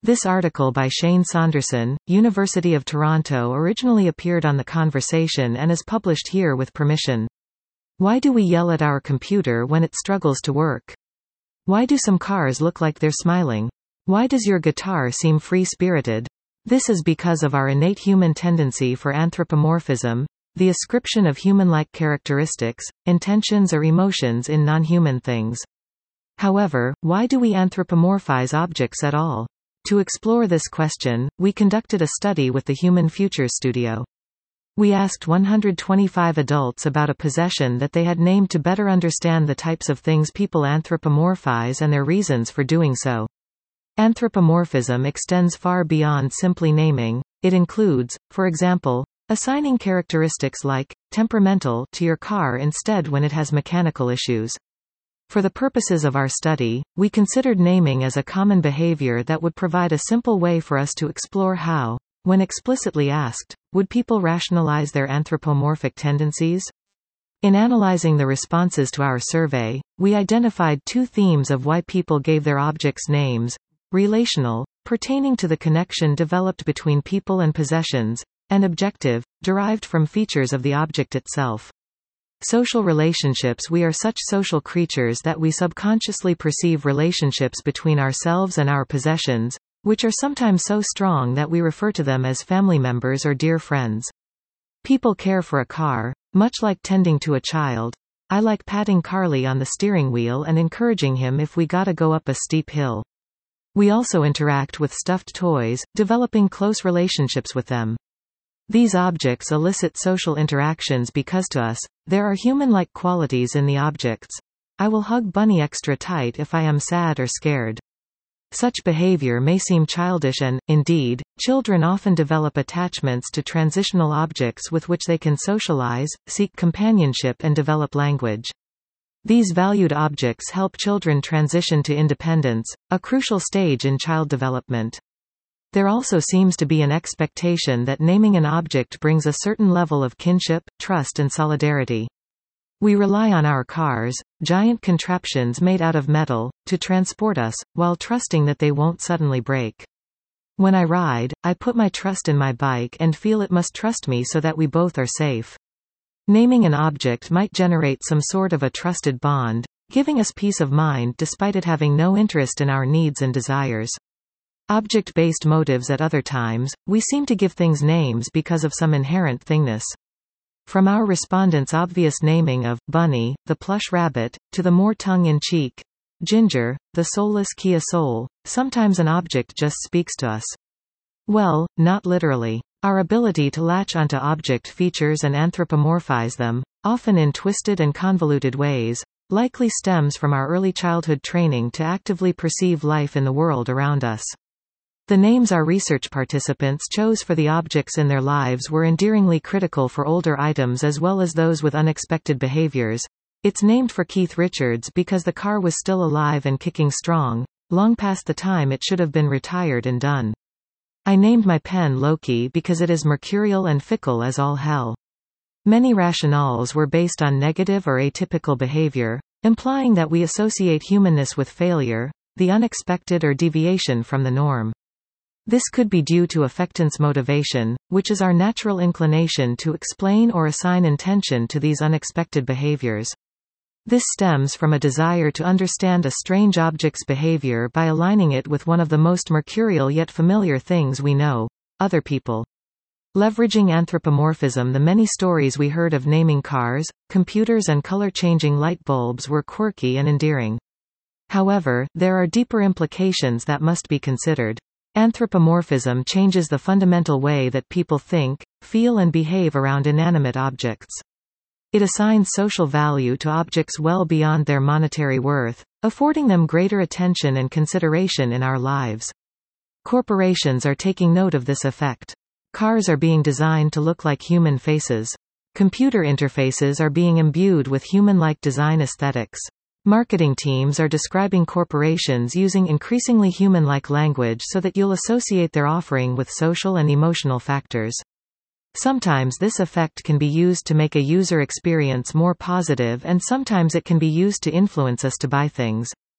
This article by Shane Saunderson, University of Toronto originally appeared on The Conversation and is published here with permission. Why do we yell at our computer when it struggles to work? Why do some cars look like they're smiling? Why does your guitar seem free-spirited? This is because of our innate human tendency for anthropomorphism, the ascription of human-like characteristics, intentions or emotions in non-human things. However, why do we anthropomorphize objects at all? To explore this question, we conducted a study with the Human Futures Studio. We asked 125 adults about a possession that they had named to better understand the types of things people anthropomorphize and their reasons for doing so. Anthropomorphism extends far beyond simply naming. It includes, for example, assigning characteristics like temperamental to your car instead when it has mechanical issues. For the purposes of our study, we considered naming as a common behavior that would provide a simple way for us to explore how, when explicitly asked, would people rationalize their anthropomorphic tendencies? In analyzing the responses to our survey, we identified two themes of why people gave their objects names: relational, pertaining to the connection developed between people and possessions, and objective, derived from features of the object itself. Social relationships. We are such social creatures that we subconsciously perceive relationships between ourselves and our possessions, which are sometimes so strong that we refer to them as family members or dear friends. People care for a car, much like tending to a child. I like patting Carly on the steering wheel and encouraging him if we gotta go up a steep hill. We also interact with stuffed toys, developing close relationships with them. These objects elicit social interactions because to us, there are human-like qualities in the objects. I will hug Bunny extra tight if I am sad or scared. Such behavior may seem childish and, indeed, children often develop attachments to transitional objects with which they can socialize, seek companionship and develop language. These valued objects help children transition to independence, a crucial stage in child development. There also seems to be an expectation that naming an object brings a certain level of kinship, trust and solidarity. We rely on our cars, giant contraptions made out of metal, to transport us, while trusting that they won't suddenly break. When I ride, I put my trust in my bike and feel it must trust me so that we both are safe. Naming an object might generate some sort of a trusted bond, giving us peace of mind despite it having no interest in our needs and desires. Object-based motives. At other times, we seem to give things names because of some inherent thingness. From our respondents' obvious naming of Bunny, the plush rabbit, to the more tongue-in-cheek Ginger, the soulless Kia Soul, sometimes an object just speaks to us. Well, not literally. Our ability to latch onto object features and anthropomorphize them, often in twisted and convoluted ways, likely stems from our early childhood training to actively perceive life in the world around us. The names our research participants chose for the objects in their lives were endearingly critical for older items as well as those with unexpected behaviors. It's named for Keith Richards because the car was still alive and kicking strong, long past the time it should have been retired and done. I named my pen Loki because it is mercurial and fickle as all hell. Many rationales were based on negative or atypical behavior, implying that we associate humanness with failure, the unexpected or deviation from the norm. This could be due to affectance motivation, which is our natural inclination to explain or assign intention to these unexpected behaviors. This stems from a desire to understand a strange object's behavior by aligning it with one of the most mercurial yet familiar things we know: other people. Leveraging anthropomorphism. The many stories we heard of naming cars, computers and color-changing light bulbs were quirky and endearing. However, there are deeper implications that must be considered. Anthropomorphism changes the fundamental way that people think, feel and behave around inanimate objects. It assigns social value to objects well beyond their monetary worth, affording them greater attention and consideration in our lives. Corporations are taking note of this effect. Cars are being designed to look like human faces. Computer interfaces are being imbued with human-like design aesthetics. Marketing teams are describing corporations using increasingly human-like language so that you'll associate their offering with social and emotional factors. Sometimes this effect can be used to make a user experience more positive, and sometimes it can be used to influence us to buy things.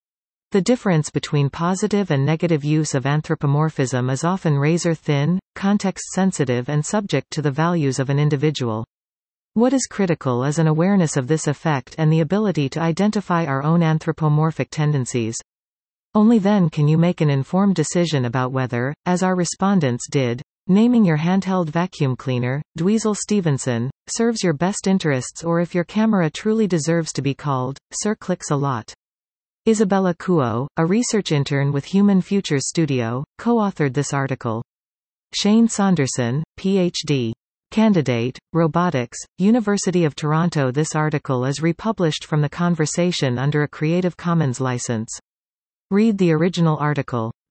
The difference between positive and negative use of anthropomorphism is often razor-thin, context-sensitive and subject to the values of an individual. What is critical is an awareness of this effect and the ability to identify our own anthropomorphic tendencies. Only then can you make an informed decision about whether, as our respondents did, naming your handheld vacuum cleaner, Dweezil Stevenson, serves your best interests or if your camera truly deserves to be called, Sir Clicks-a-Lot. Isabella Kuo, a research intern with Human Futures Studio, co-authored this article. Shane Saunderson, Ph.D. Candidate, Robotics, University of Toronto. This article is republished from The Conversation under a Creative Commons license. Read the original article.